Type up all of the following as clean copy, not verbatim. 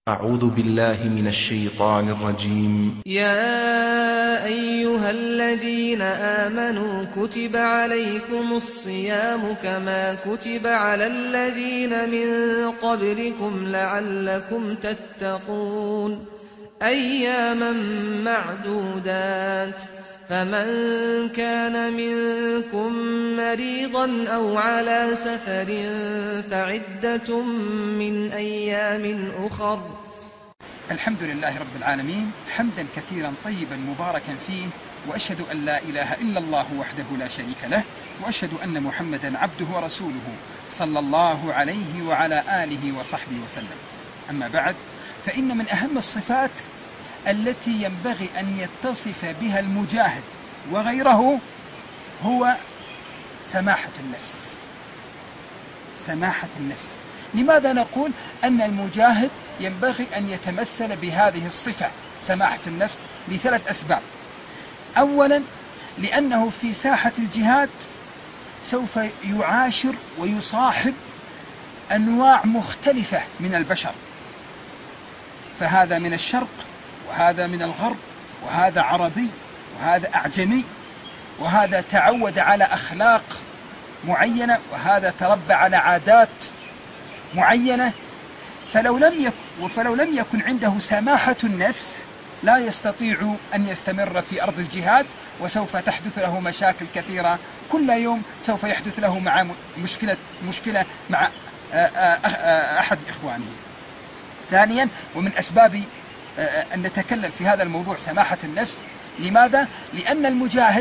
أعوذ بالله من الشيطان الرجيم. يا أيها الذين آمنوا كتب عليكم الصيام كما كتب على الذين من قبلكم لعلكم تتقون أياما معدودات فمن كان منكم مريضا أو على سفر فعدة من أيام أخر. الحمد لله رب العالمين، حمدا كثيرا طيبا مباركا فيه، وأشهد أن لا إله إلا الله وحده لا شريك له، وأشهد أن محمدا عبده ورسوله صلى الله عليه وعلى آله وصحبه وسلم. أما بعد، فإن من أهم الصفات التي ينبغي أن يتصف بها المجاهد وغيره هو سماحة النفس. سماحة النفس. لماذا نقول أن المجاهد ينبغي أن يتمثل بهذه الصفة سماحة النفس؟ لثلاث أسباب. أولا، لأنه في ساحة الجهاد سوف يعاشر ويصاحب أنواع مختلفة من البشر، فهذا من الشرق وهذا من الغرب، وهذا عربي وهذا أعجمي، وهذا تعود على أخلاق معينة وهذا تربى على عادات معينة. فلو لم يكن عنده سماحة النفس لا يستطيع أن يستمر في أرض الجهاد، وسوف تحدث له مشاكل كثيرة. كل يوم سوف يحدث له مع مشكلة مع أحد إخوانه. ثانيا، ومن أسباب أن نتكلم في هذا الموضوع سماحة النفس، لماذا؟ لأن المجاهد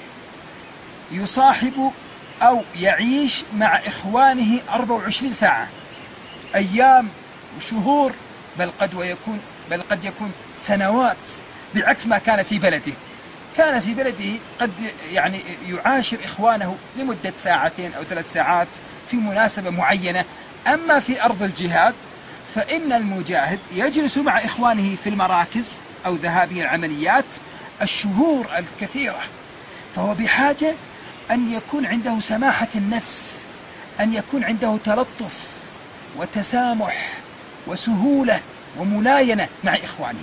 يصاحب أو يعيش مع إخوانه 24 ساعة، أيام وشهور، بل قد يكون سنوات، بعكس ما كان في بلده. كان في بلده قد يعاشر إخوانه لمدة ساعتين أو 3 ساعات في مناسبة معينة. أما في أرض الجهاد فإن المجاهد يجلس مع إخوانه في المراكز أو ذهابي العمليات الشهور الكثيرة، فهو بحاجة أن يكون عنده سماحة النفس، أن يكون عنده تلطف وتسامح وسهولة وملاينة مع إخوانه.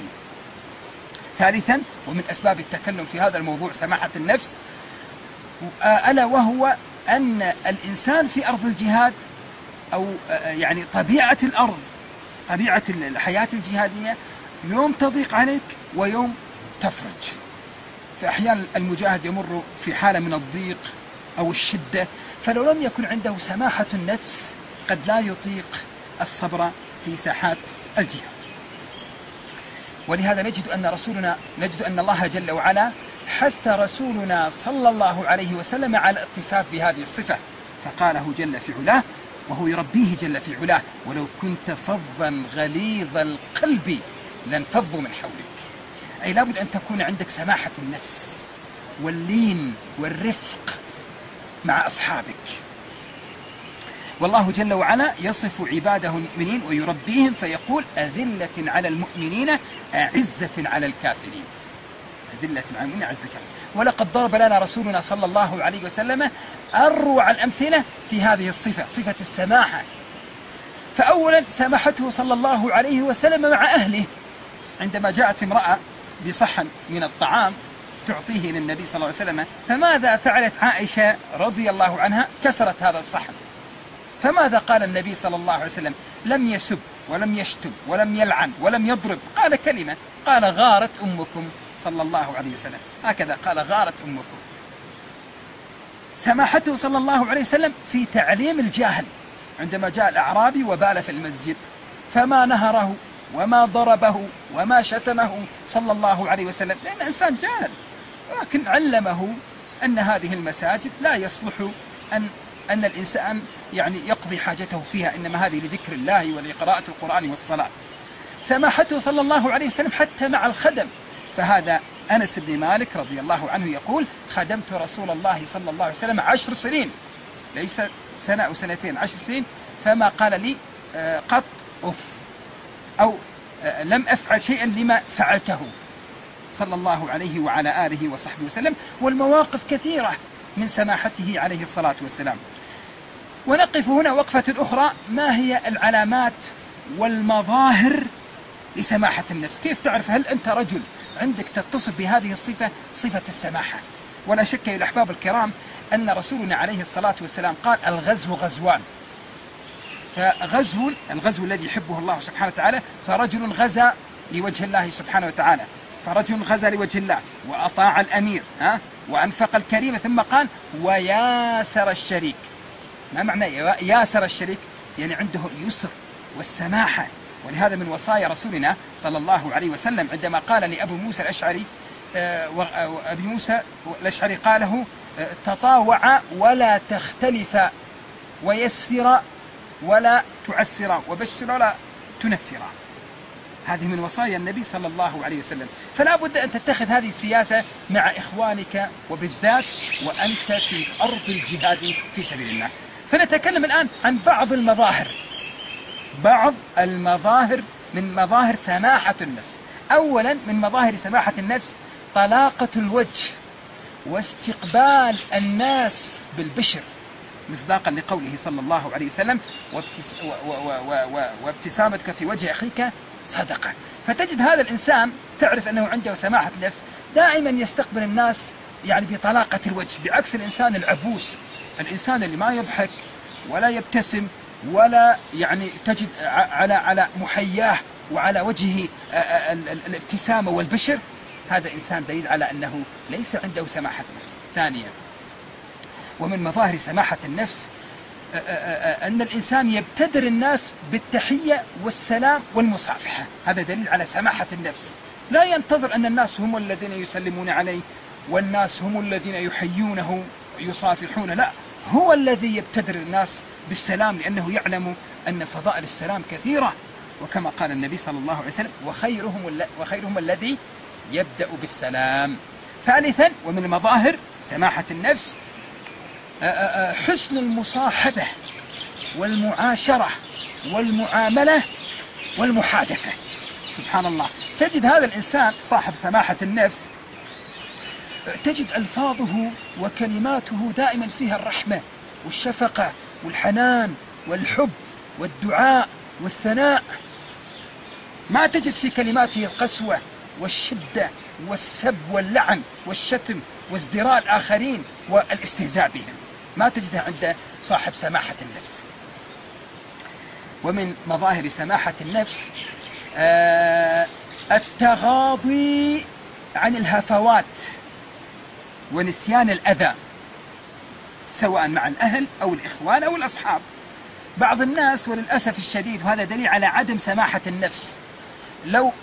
ثالثا، ومن أسباب التكلم في هذا الموضوع سماحة النفس، ألا وهو أن الإنسان في أرض الجهاد أو طبيعة الأرض، طبيعة الحياة الجهادية، يوم تضيق عليك ويوم تفرج. فأحيانا المجاهد يمر في حالة من الضيق أو الشدة، فلو لم يكن عنده سماحة النفس قد لا يطيق الصبر في ساحات الجهاد. ولهذا نجد أن الله جل وعلا حث رسولنا صلى الله عليه وسلم على الاتصاف بهذه الصفة، فقاله جل في علاه وهو يربيه جل في علاه: ولو كنت فظا غليظ القلب لانفضوا من حولك. أي لابد أن تكون عندك سماحة النفس واللين والرفق مع أصحابك. والله جل وعلا يصف عباده المؤمنين ويربيهم فيقول: أذلة على المؤمنين أعزة على الكافرين. أذلة على المؤمنين أعزة على الكافرين. ولقد ضرب لنا رسولنا صلى الله عليه وسلم أروع الأمثلة في هذه الصفة، صفة السماحة. فأولا سماحته صلى الله عليه وسلم مع أهله، عندما جاءت امرأة بصحن من الطعام تعطيه للنبي صلى الله عليه وسلم، فماذا فعلت عائشة رضي الله عنها؟ كسرت هذا الصحن. فماذا قال النبي صلى الله عليه وسلم؟ لم يسب ولم يشتم ولم يلعن ولم يضرب، قال كلمة، قال: غارت أمكم صلى الله عليه وسلم. هكذا قال: غارت أمكم. سماحته صلى الله عليه وسلم في تعليم الجاهل، عندما جاء الأعرابي وبال في المسجد فما نهره وما ضربه وما شتمه صلى الله عليه وسلم، لأن إنسان جاهل، ولكن علمه أن هذه المساجد لا يصلح أن الإنسان يقضي حاجته فيها، إنما هذه لذكر الله ولقراءة القرآن والصلاة. سماحته صلى الله عليه وسلم حتى مع الخدم، فهذا أنس بن مالك رضي الله عنه يقول: خدمت رسول الله صلى الله عليه وسلم 10 سنين، ليس سنة أو سنتين، 10 سنين، فما قال لي قط أف أو لم أفعل شيئا لما فعلته صلى الله عليه وعلى آله وصحبه وسلم. والمواقف كثيرة من سماحته عليه الصلاة والسلام. ونقف هنا وقفة أخرى: ما هي العلامات والمظاهر لسماحة النفس. كيف تعرف هل أنت رجل عندك تتصف بهذه الصفة، صفة السماحة؟ ولا شك يا الأحباب الكرام أن رسولنا عليه الصلاة والسلام قال الغزو غزوان، الغزو الذي يحبه الله سبحانه وتعالى، فرجل غزا لوجه الله سبحانه وتعالى، فرجل غزا لوجه الله وأطاع الأمير وأنفق الكريم، ثم قال وياسر الشريك. ما معنى ياسر الشريك؟ يعني عنده اليسر والسماحة. ولهذا من وصايا رسولنا صلى الله عليه وسلم عندما قال لأبي موسى الأشعري، أبي موسى الأشعري قاله تطاوع ولا تختلف، ويسر ولا تعسر، وبشر ولا تنفر. هذه من وصايا النبي صلى الله عليه وسلم. فلا بد أن تتخذ هذه السياسة مع إخوانك، وبالذات وأنت في أرض الجهاد في سبيل الله. فنتكلم الآن عن بعض المظاهر من مظاهر سماحة النفس. أولا من مظاهر سماحة النفس طلاقة الوجه واستقبال الناس بالبشر، مصداقا لقوله صلى الله عليه وسلم وابتسامتك في وجه أخيك صدقة. فتجد هذا الإنسان تعرف أنه عنده سماحة نفس، دائما يستقبل الناس يعني بطلاقة الوجه، بعكس الإنسان العبوس، الإنسان اللي ما يضحك ولا يبتسم ولا يعني تجد على محياه وعلى وجهه الابتسامة والبشر، هذا إنسان دليل على أنه ليس عنده سماحة نفس. ثانيا ومن مظاهر سماحة النفس أن الإنسان يبتدر الناس بالتحية والسلام والمصافحة، هذا دليل على سماحة النفس. لا ينتظر أن الناس هم الذين يسلمون عليه والناس هم الذين يحيونه يصافحون، لا، هو الذي يبتدر الناس بالسلام، لأنه يعلم أن فضائل السلام كثيرة، وكما قال النبي صلى الله عليه وسلم وخيرهم الذي يبدأ بالسلام. ثالثا ومن مظاهر سماحة النفس حسن المصاحبة والمعاشرة والمعاملة والمحادثة. سبحان الله، تجد هذا الإنسان صاحب سماحة النفس تجد ألفاظه وكلماته دائما فيها الرحمة والشفقة والحنان والحب والدعاء والثناء، ما تجد في كلماته القسوة والشدة والسب واللعن والشتم وازدراء الآخرين والاستهزاء بهم، ما تجدها عند صاحب سماحة النفس. ومن مظاهر سماحة النفس التغاضي عن الهفوات ونسيان الأذى، سواء مع الأهل أو الإخوان أو الأصحاب. بعض الناس وللأسف الشديد، وهذا دليل على عدم سماحة النفس، لو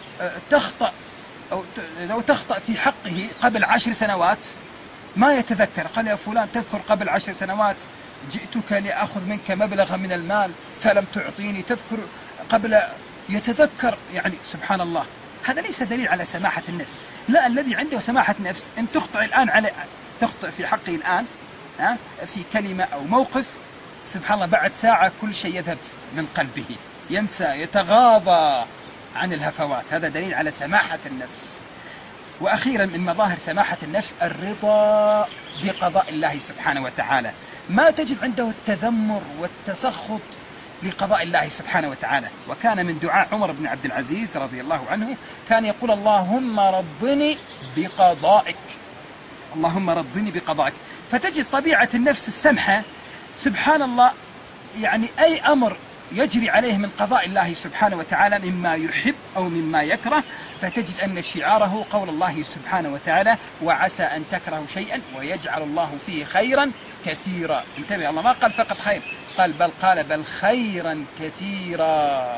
تخطأ في حقه قبل 10 سنوات ما يتذكر. قال يا فلان تذكر قبل 10 سنوات جئتك لأخذ منك مبلغا من المال فلم تعطيني، تذكر قبل، يتذكر. يعني سبحان الله، هذا ليس دليل على سماحة النفس. لا، الذي عنده سماحة نفس إن تخطئ في حقه الآن في كلمة أو موقف، سبحان الله بعد ساعة كل شيء يذهب من قلبه، ينسى، يتغاضى عن الهفوات. هذا دليل على سماحة النفس. وأخيرا من مظاهر سماحة النفس الرضا بقضاء الله سبحانه وتعالى، ما تجد عنده التذمر والتسخط لقضاء الله سبحانه وتعالى. وكان من دعاء عمر بن عبد العزيز رضي الله عنه كان يقول اللهم رضني بقضائك، اللهم رضني بقضائك. فتجد طبيعة النفس السمحة، سبحان الله، يعني أي أمر يجري عليه من قضاء الله سبحانه وتعالى مما يحب أو مما يكره، فتجد أن شعاره قول الله سبحانه وتعالى وعسى أن تكرهوا شيئا ويجعل الله فيه خيرا كثيرا. انتبه، الله ما قال فقط خير، قال بل خيرا كثيرا.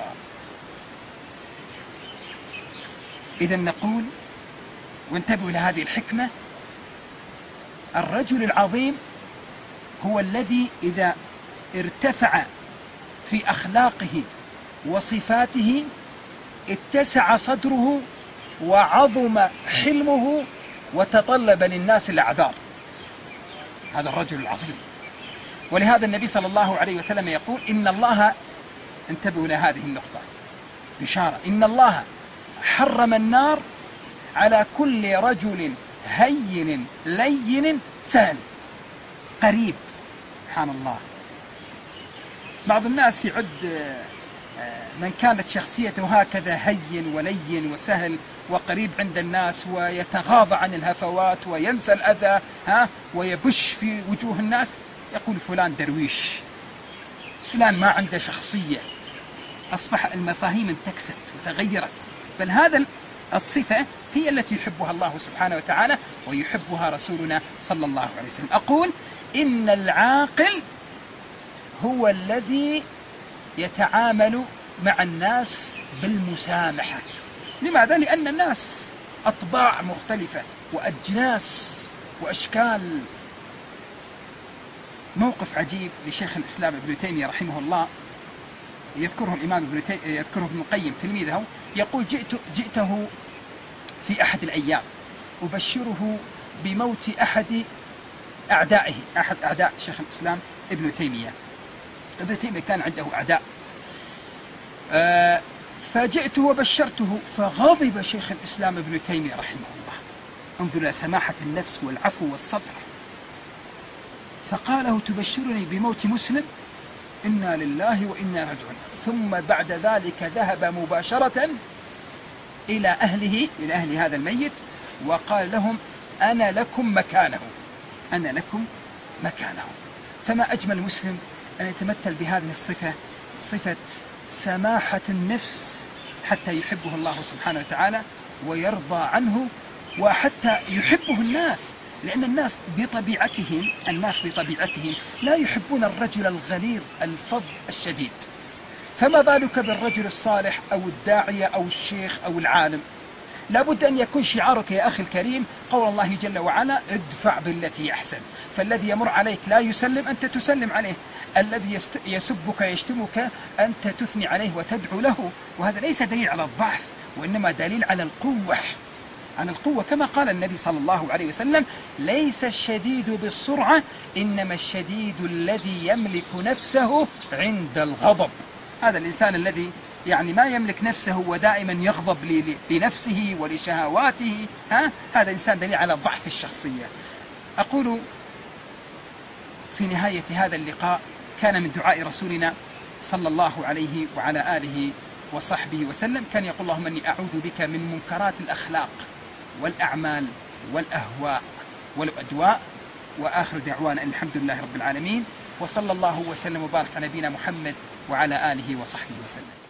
إذا نقول، وانتبهوا لهذه الحكمة، الرجل العظيم هو الذي إذا ارتفع في أخلاقه وصفاته اتسع صدره وعظم حلمه وتطلب للناس الأعذار. هذا الرجل العظيم. ولهذا النبي صلى الله عليه وسلم يقول إن الله، انتبهوا لهذه النقطة بشارة، إن الله حرم النار على كل رجل هين لين سهل قريب. سبحان الله، بعض الناس يعد من كانت شخصيته هكذا هين ولين وسهل وقريب عند الناس ويتغاضى عن الهفوات وينسى الأذى ويبش في وجوه الناس، يقول فلان درويش، فلان ما عنده شخصية. أصبح المفاهيم انتكست وتغيرت، بل هذا الصفة هي التي يحبها الله سبحانه وتعالى ويحبها رسولنا صلى الله عليه وسلم. أقول إن العاقل هو الذي يتعامل مع الناس بالمسامحة. لماذا؟ لأن الناس أطباع مختلفة وأجناس وأشكال. موقف عجيب لشيخ الإسلام ابن تيمية رحمه الله يذكره الإمام يذكره ابن القيم تلميذه، يقول جئته في أحد الأيام أبشره بموت أحد أعدائه، أحد أعداء شيخ الإسلام ابن تيمية. ابن تيمية كان عنده أعداء، فجئته وبشرته فغضب شيخ الإسلام ابن تيمية رحمه الله. انظر إلى سماحة النفس والعفو والصفح. فقال له تبشرني بموت مسلم؟ إنا لله وإنا راجعون. ثم بعد ذلك ذهب مباشرة إلى أهله، إلى أهل هذا الميت، وقال لهم أنا لكم مكانه، أنا لكم مكانه. فما أجمل مسلم أن يتمثل بهذه الصفة، صفة سماحة النفس، حتى يحبه الله سبحانه وتعالى ويرضى عنه، وحتى يحبه الناس. لأن الناس بطبيعتهم لا يحبون الرجل الغليظ الفظ الشديد، فما بالك بالرجل الصالح أو الداعية أو الشيخ أو العالم. لابد أن يكون شعارك يا أخي الكريم قول الله جل وعلا ادفع بالتي أحسن. فالذي يمر عليك لا يسلم، أنت تسلم عليه. الذي يسبك يشتمك أنت تثني عليه وتدعو له. وهذا ليس دليل على الضعف، وإنما دليل على القوة، عن القوة. كما قال النبي صلى الله عليه وسلم ليس الشديد بالسرعة إنما الشديد الذي يملك نفسه عند الغضب. هذا الإنسان الذي ما يملك نفسه ودائما يغضب لنفسه ولشهواته، هذا إنسان دليل على ضعف الشخصية. أقول في نهاية هذا اللقاء كان من دعاء رسولنا صلى الله عليه وعلى آله وصحبه وسلم كان يقول اللهم أني أعوذ بك من منكرات الأخلاق والأعمال والأهواء والأدواء. وآخر دعوانا الحمد لله رب العالمين، وصلى الله وسلم وبارك على نبينا محمد وعلى آله وصحبه وسلم.